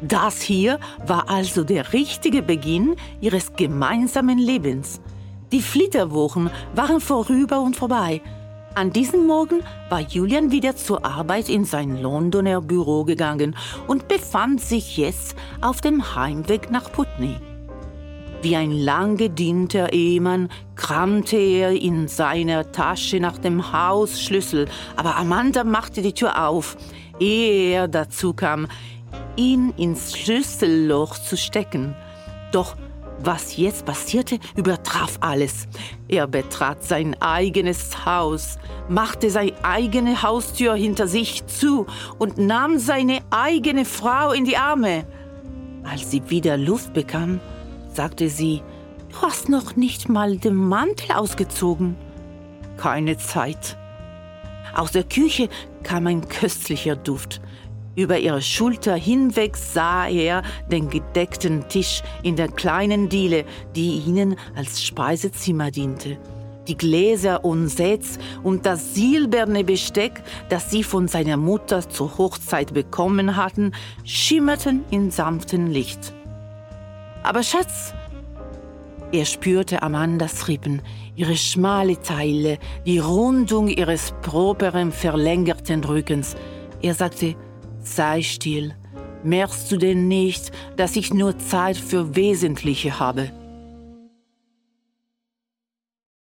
Das hier war also der richtige Beginn ihres gemeinsamen Lebens. Die Flitterwochen waren vorüber und vorbei. An diesem Morgen war Julian wieder zur Arbeit in sein Londoner Büro gegangen und befand sich jetzt auf dem Heimweg nach Putney. Wie ein lang gedienter Ehemann kramte er in seiner Tasche nach dem Hausschlüssel, aber Amanda machte die Tür auf, ehe er dazu kam, ihn ins Schlüsselloch zu stecken. Doch was jetzt passierte, übertraf alles. Er betrat sein eigenes Haus, machte seine eigene Haustür hinter sich zu und nahm seine eigene Frau in die Arme. Als sie wieder Luft bekam, sagte sie: »Du hast noch nicht mal den Mantel ausgezogen.« »Keine Zeit.« Aus der Küche kam ein köstlicher Duft. Über ihre Schulter hinweg sah er den gedeckten Tisch in der kleinen Diele, die ihnen als Speisezimmer diente. Die Gläser und Sets und das silberne Besteck, das sie von seiner Mutter zur Hochzeit bekommen hatten, schimmerten in sanftem Licht. »Aber Schatz«, er spürte Amandas Rippen, ihre schmale Taille, die Rundung ihres properen, verlängerten Rückens. Er sagte: »Sei still, merkst du denn nicht, dass ich nur Zeit für Wesentliche habe?«